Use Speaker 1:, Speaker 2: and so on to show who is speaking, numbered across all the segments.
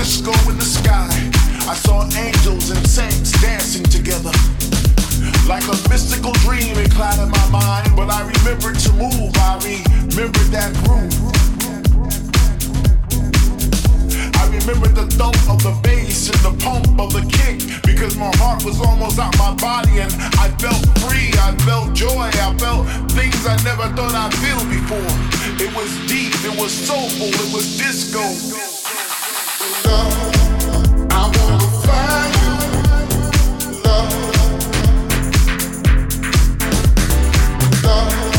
Speaker 1: disco in the sky. I saw angels and saints dancing together. Like a mystical dream, it clouded my mind, but I remembered to move. I remembered that groove. I remembered the thump of the bass and the pump of the kick, because my heart was almost out my body and I felt free, I felt joy, I felt things I never thought I'd feel before. It was deep, it was soulful, it was disco. Love, I wanna find you. Love, love.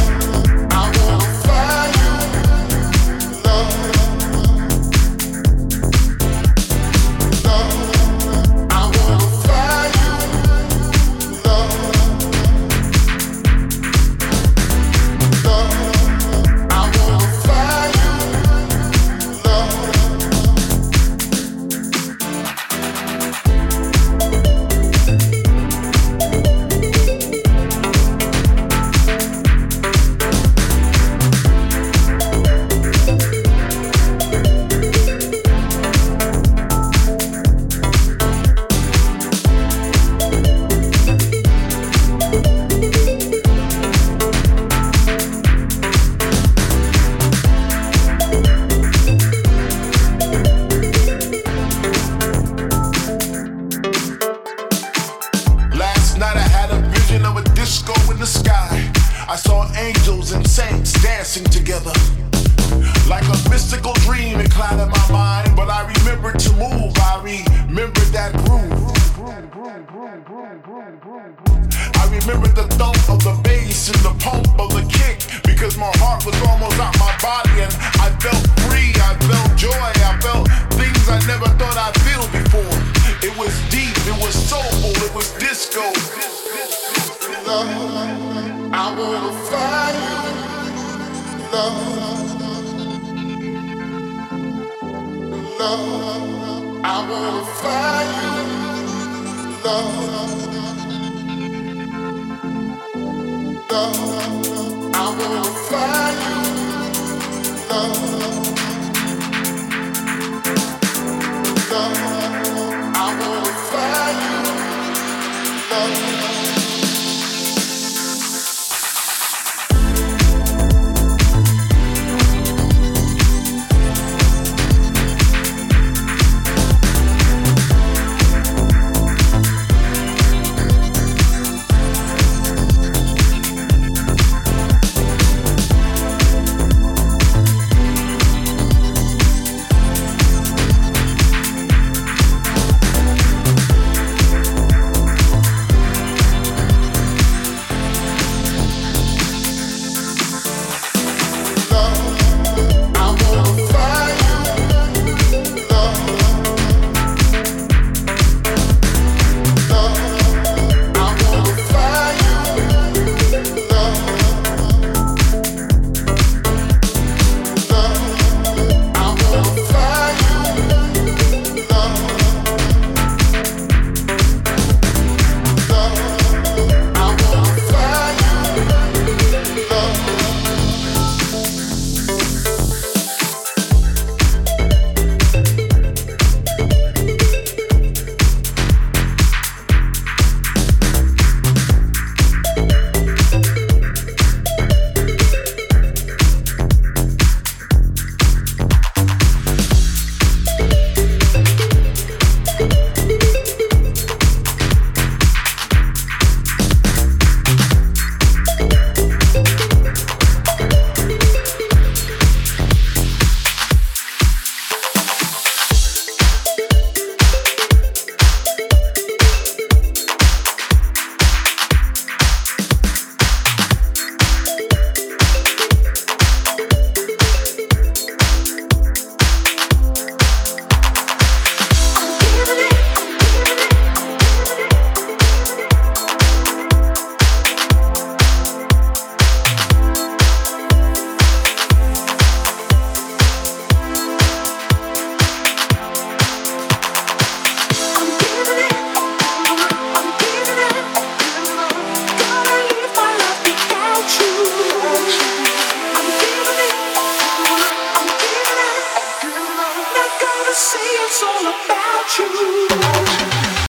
Speaker 2: say it's all about you.